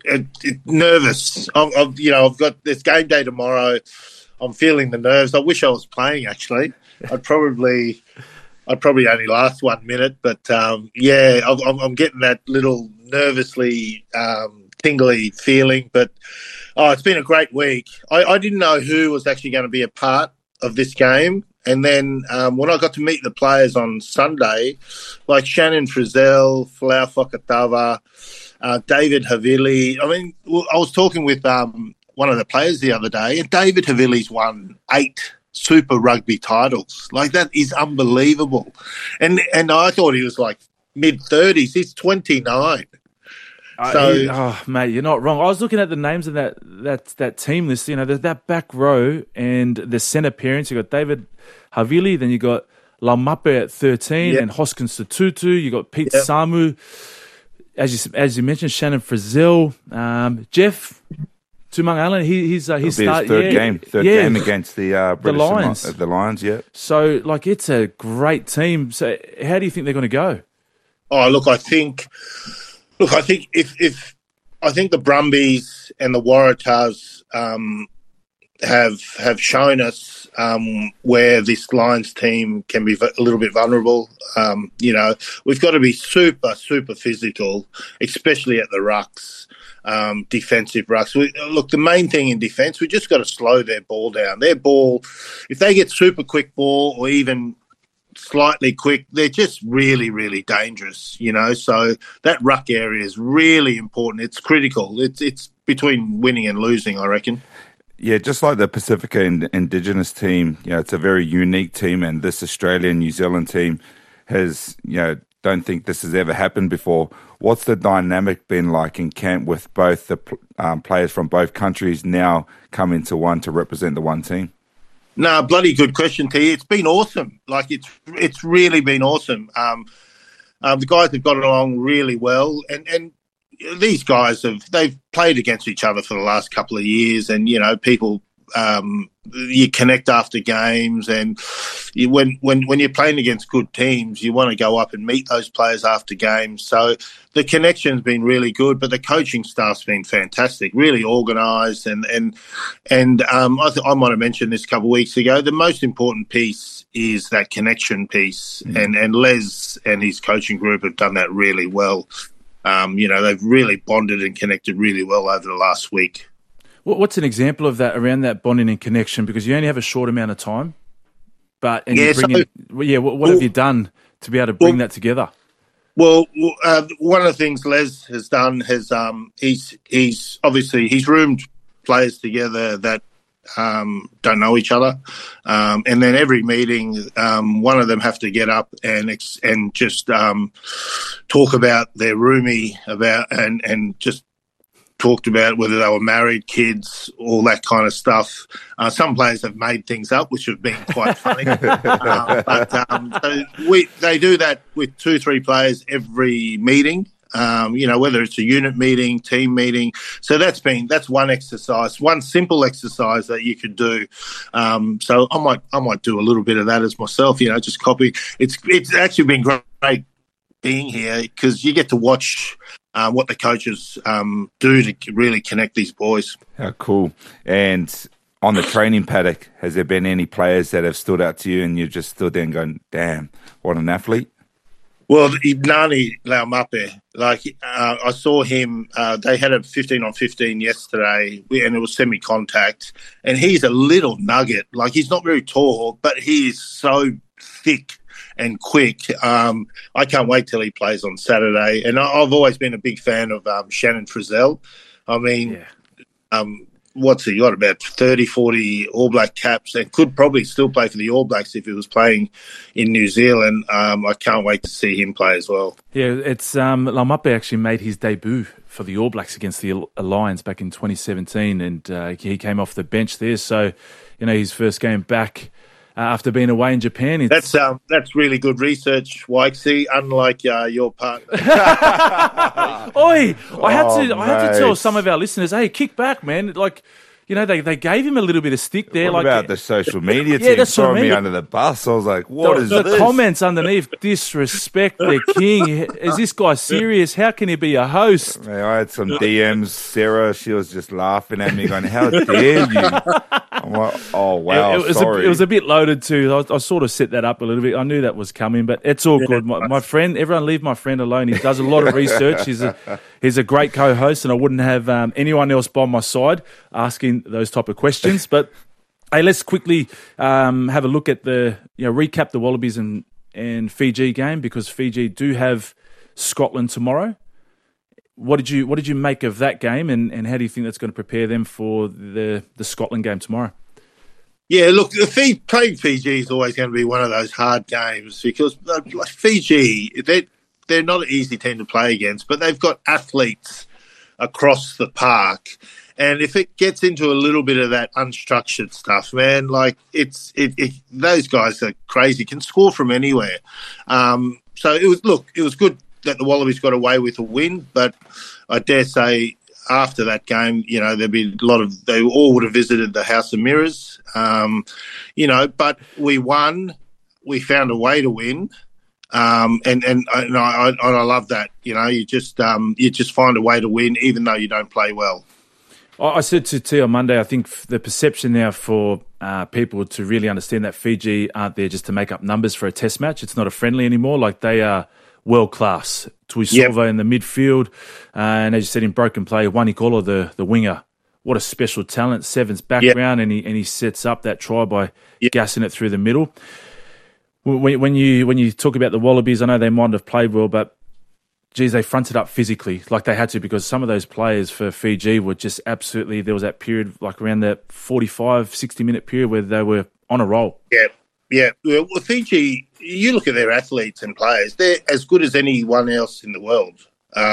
nervous. I've got this game day tomorrow. I'm feeling the nerves. I wish I was playing. Actually, I'd probably only last 1 minute, but I'm getting that little nervously tingly feeling. But it's been a great week. I didn't know who was actually going to be a part of this game. And then when I got to meet the players on Sunday, like Shannon Frizzell, Folau Fakatava, David Havili. I mean, I was talking with one of the players the other day, and David Havili's won 8 Super Rugby titles. Like, that is unbelievable. And I thought he was like mid-30s. He's 29. Mate, you're not wrong. I was looking at the names of that team list. You know, that back row and the centre pairings. You got David Havili, then you got Laumape at 13, and Hoskins Tutu. You got Pete Samu, as you mentioned, Shannon Frizzell, Jeff Tumang Allen. He's his third game against the British Lions. The Lions, yeah. So, like, it's a great team. So, how do you think they're going to go? Oh, look, I think if I think the Brumbies and the Waratahs have shown us where this Lions team can be a little bit vulnerable. We've got to be super, super physical, especially at the rucks, defensive rucks. Look, the main thing in defence, we just got to slow their ball down. Their ball, if they get super quick ball or even slightly quick, they're just really, really dangerous, So that ruck area is really important. It's critical. It's between winning and losing, I reckon. Yeah, just like the Pacifica Indigenous team, it's a very unique team, and this Australian New Zealand team has, don't think this has ever happened before. What's the dynamic been like in camp with both the players from both countries now coming to one to represent the one team? No, bloody good question, T. It's been awesome. Like, it's really been awesome. The guys have got along really well, and these guys they've played against each other for the last couple of years, and people you connect after games, and when you're playing against good teams, you want to go up and meet those players after games. So the connection's been really good, but the coaching staff's been fantastic, really organised, and I might have mentioned this a couple of weeks ago. The most important piece is that connection piece, and Les and his coaching group have done that really well. They've really bonded and connected really well over the last week. What's an example of that, around that bonding and connection? Because you only have a short amount of time. What have you done to be able to bring that together? Well, one of the things Les has done is he's roomed players together that don't know each other, and then every meeting, one of them have to get up and just talk about their roomie and just talked about whether they were married, kids, all that kind of stuff. Some players have made things up, which have been quite funny. They do that with 2-3 players every meeting. Whether it's a unit meeting, team meeting. So that's one exercise, one simple exercise that you could do. So I might do a little bit of that as myself, just copy. It's actually been great being here because you get to watch what the coaches do to really connect these boys. How cool. And on the training paddock, has there been any players that have stood out to you and you just stood there and going, damn, what an athlete? Well, Nani Laumape, I saw him, they had a 15-on-15 yesterday, and it was semi-contact, and he's a little nugget. Like, he's not very tall, but he is so thick and quick. I can't wait till he plays on Saturday. And I've always been a big fan of Shannon Frizzell. I mean, what's he got, about 30, 40 All Black caps, and could probably still play for the All Blacks if he was playing in New Zealand. I can't wait to see him play as well. Yeah, it's Laumape actually made his debut for the All Blacks against the Lions back in 2017, and he came off the bench there. So, his first game back after being away in Japan. That's really good research, Wikesy, unlike your partner. Oi! I had to tell some of our listeners, hey, kick back, man. Like, they gave him a little bit of stick there. What about the social media team that's what I throwing me mean. under the bus? I was like, what is the this? comments underneath, disrespect the king. Is this guy serious? How can he be a host? Man, I had some DMs. Sarah, she was just laughing at me going, how dare you? I'm like, oh, wow, sorry. It was a bit loaded too. I sort of set that up a little bit. I knew that was coming, but it's all good. My friend, everyone leave my friend alone. He does a lot of research. He's a great co-host, and I wouldn't have anyone else by my side asking those type of questions. But hey, let's quickly have a look at recap the Wallabies and Fiji game, because Fiji do have Scotland tomorrow. What did you make of that game, and how do you think that's going to prepare them for the Scotland game tomorrow? Yeah, look, playing Fiji is always going to be one of those hard games, because Fiji, they're not an easy team to play against, but they've got athletes across the park. And if it gets into a little bit of that unstructured stuff, man, like those guys are crazy, can score from anywhere. So it was good that the Wallabies got away with a win, but I dare say after that game, there'd be they all would have visited the House of Mirrors, but we won. We found a way to win. And I love that. You just find a way to win, even though you don't play well. I said to T on Monday, I think the perception now for people to really understand that Fiji aren't there just to make up numbers for a test match. It's not a friendly anymore. Like, they are world class. Tuisova in the midfield, and as you said, in broken play, Wanikolo, the winger. What a special talent. Seven's background, and he sets up that try by gassing it through the middle. When you talk about the Wallabies, I know they might have played well, but geez, they fronted up physically like they had to, because some of those players for Fiji were just absolutely, there was that period, like around that 45, 60-minute period where they were on a roll. Yeah. Well, Fiji, you look at their athletes and players, they're as good as anyone else in the world.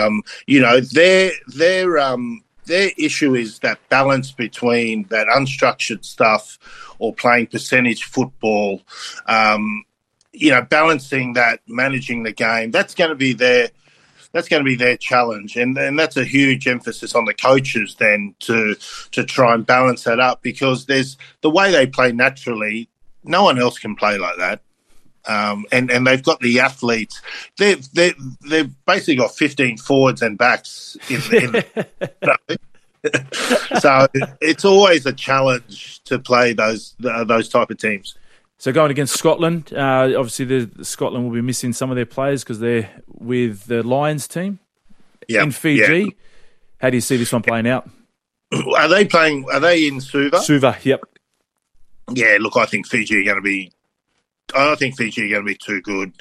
Their issue is that balance between that unstructured stuff or playing percentage football, balancing that, managing the game. That's going to be their challenge, and that's a huge emphasis on the coaches then to try and balance that up, because there's the way they play naturally. No one else can play like that, and they've got the athletes. They've basically got 15 forwards and backs so it's always a challenge to play those type of teams. So going against Scotland, obviously Scotland will be missing some of their players because they're with the Lions team in Fiji. Yep. How do you see this one playing out? Are they in Suva? Suva, yep. Yeah, look, I think Fiji are going to be too good.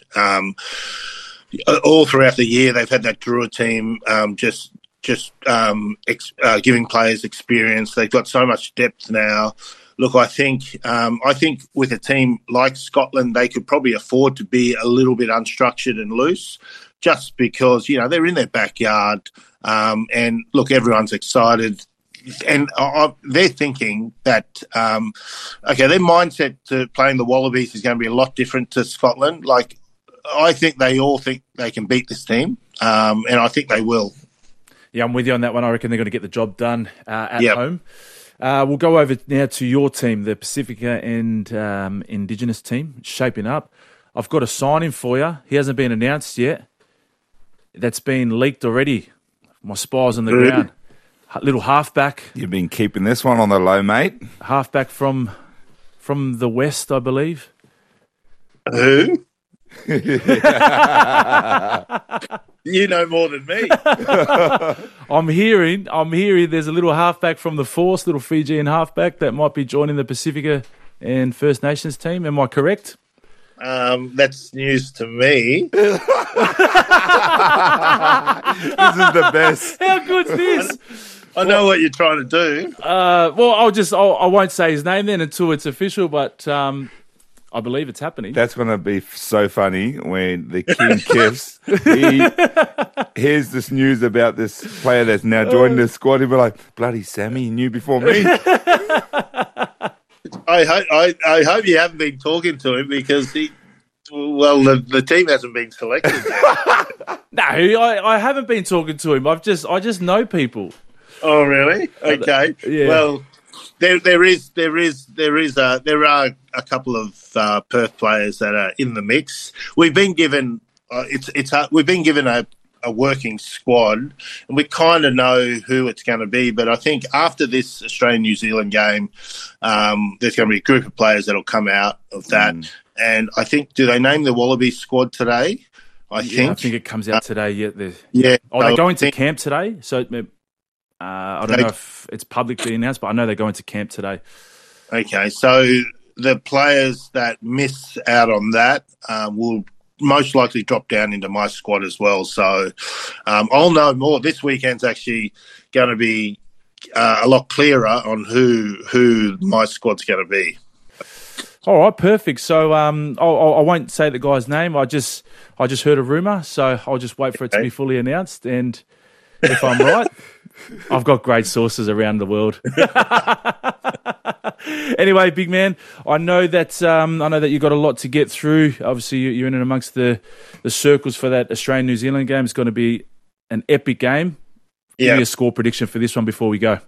All throughout the year, they've had that Drua team just giving players experience. They've got so much depth now. Look, I think with a team like Scotland, they could probably afford to be a little bit unstructured and loose, just because they're in their backyard. And look, everyone's excited, and they're thinking that their mindset to playing the Wallabies is going to be a lot different to Scotland. Like, I think they all think they can beat this team, and I think they will. Yeah, I'm with you on that one. I reckon they're going to get the job done at home. We'll go over now to your team, the Pacifica and Indigenous team, shaping up. I've got a signing for you. He hasn't been announced yet. That's been leaked already. My spy's on the ground. Little halfback. You've been keeping this one on the low, mate. Halfback from the West, I believe. Who? You know more than me. I'm hearing there's a little halfback from the Force, little Fijian halfback that might be joining the Pacifica and First Nations team. Am I correct? That's news to me. This is the best. How good's this? I know what you're trying to do. Well, I won't say his name then until it's official, but I believe it's happening. That's going to be so funny when the King Kiffs, hears this news about this player that's now joined the squad. He'll be like, bloody Sammy, he knew before me. I hope you haven't been talking to him, because the team hasn't been selected yet. No, I haven't been talking to him. I just know people. Oh, really? Okay. Yeah. Well, there are a couple of Perth players that are in the mix. We've been given we've been given a working squad, and we kind of know who it's going to be. But I think after this Australia-New Zealand game, there's going to be a group of players that'll come out of that. And I think, do they name the Wallaby squad today? I think it comes out today. Yeah. Oh, they're going to camp today. So I don't know if it's publicly announced, but I know they're going to camp today. Okay, so the players that miss out on that will most likely drop down into my squad as well. So I'll know more. This weekend's actually going to be a lot clearer on who my squad's going to be. All right, perfect. So I won't say the guy's name. I just heard a rumour, so I'll just wait for it to be fully announced. And if I'm right, I've got great sources around the world. Anyway, big man, I know that you've got a lot to get through. Obviously, you're in and amongst the circles for that Australian-New Zealand game. It's going to be an epic game. Give me a score prediction for this one before we go.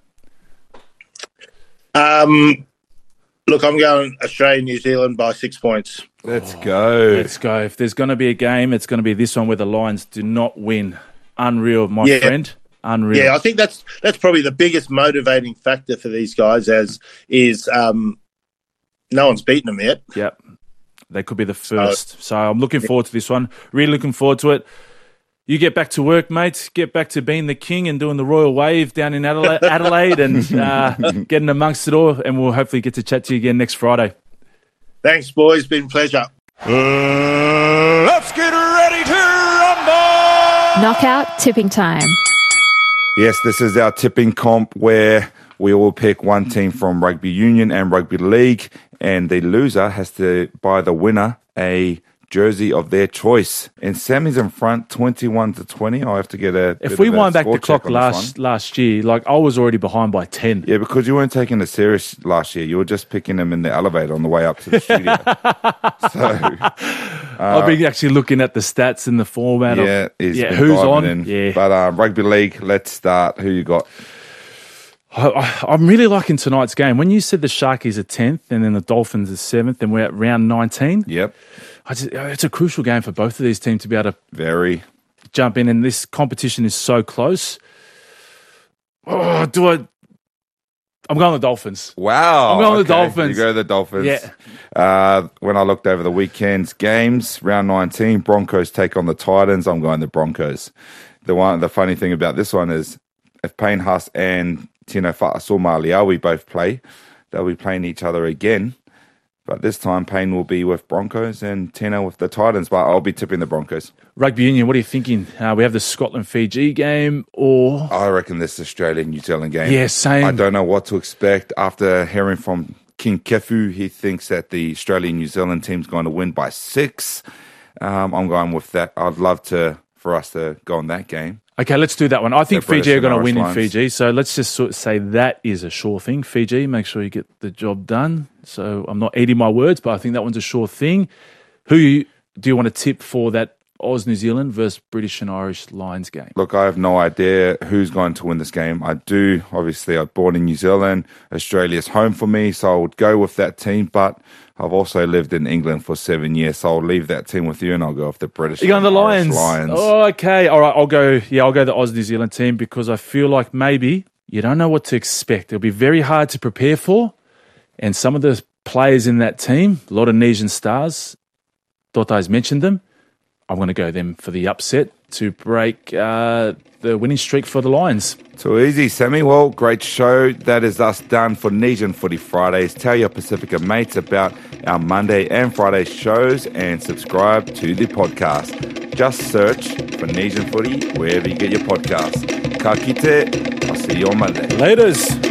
Look, I'm going Australia-New Zealand by 6 points. Let's go. Let's go. If there's going to be a game, it's going to be this one where the Lions do not win. Unreal, my friend. Unreal. Yeah, I think that's probably the biggest motivating factor for these guys is no one's beaten them yet. Yep. They could be the first. So I'm looking forward to this one. Really looking forward to it. You get back to work, mate. Get back to being the king and doing the royal wave down in Adelaide and getting amongst it all. And we'll hopefully get to chat to you again next Friday. Thanks, boys. Been a pleasure. Let's get ready to rumble! Knockout tipping time. Yes, this is our tipping comp where we all pick one team from Rugby Union and Rugby League, and the loser has to buy the winner a jersey of their choice. And Sammy's in front, 21-20. I have to get a. If we wind back the clock last year, like I was already behind by 10. Yeah, because you weren't taking it serious last year. You were just picking them in the elevator on the way up to the studio. I've been actually looking at the stats in the format of who's on. But Rugby League, let's start. Who you got? I'm really liking tonight's game. When you said the Sharkies are 10th and then the Dolphins are 7th and we're at round 19. Yep. It's a crucial game for both of these teams to be able to jump in, and this competition is so close. I'm going the Dolphins. Wow. I'm going the Dolphins. You go the Dolphins. Yeah. When I looked over the weekend's games, round 19, Broncos take on the Titans. I'm going the Broncos. The funny thing about this one is if Payne Haas and Tino Fa'asumaliawi both play, they'll be playing each other again. But this time, Payne will be with Broncos and Tino with the Titans, but I'll be tipping the Broncos. Rugby Union, what are you thinking? We have the Scotland-Fiji game, or... I reckon this Australia-New Zealand game. Yeah, same. I don't know what to expect. After hearing from King Kefu, he thinks that the Australia-New Zealand team's going to win by 6. I'm going with that. I'd love for us to go on that game. Okay, let's do that one. I think Fiji are going to win Lions. in Fiji, so let's just sort of say that is a sure thing. Fiji, make sure you get the job done. So I'm not eating my words, but I think that one's a sure thing. Who do you want to tip for that Oz-New Zealand versus British and Irish Lions game? Look, I have no idea who's going to win this game. I do. Obviously, I'm born in New Zealand. Australia's home for me, so I would go with that team, but I've also lived in England for 7 years, so I'll leave that team with you and I'll go with the British. You're going the Lions? Lions. Oh, okay. All right, I'll go the Oz-New Zealand team because I feel like maybe you don't know what to expect. It'll be very hard to prepare for, and some of the players in that team, a lot of Nesian stars, Dotai's mentioned them. I'm going to go them for the upset to break the winning streak for the Lions. Too easy, Sammy. Well, great show. That is us done for Nesian Footy Fridays. Tell your Pacifica mates about our Monday and Friday shows and subscribe to the podcast. Just search for Nesian Footy wherever you get your podcasts. Ka kite. I'll see you on Monday. Laters.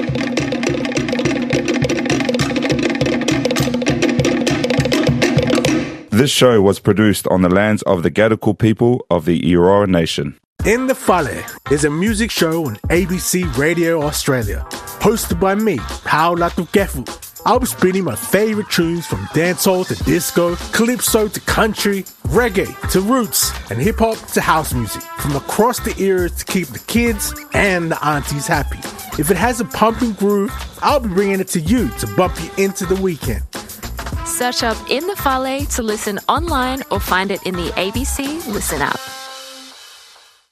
This show was produced on the lands of the Gadigal people of the Eora Nation. In the Fale is a music show on ABC Radio Australia, hosted by me, Pao Latukefu. I'll be spinning my favorite tunes from dancehall to disco, calypso to country, reggae to roots, and hip-hop to house music, from across the eras to keep the kids and the aunties happy. If it has a pumping groove, I'll be bringing it to you to bump you into the weekend. Search up In the Fale to listen online or find it in the ABC Listen app.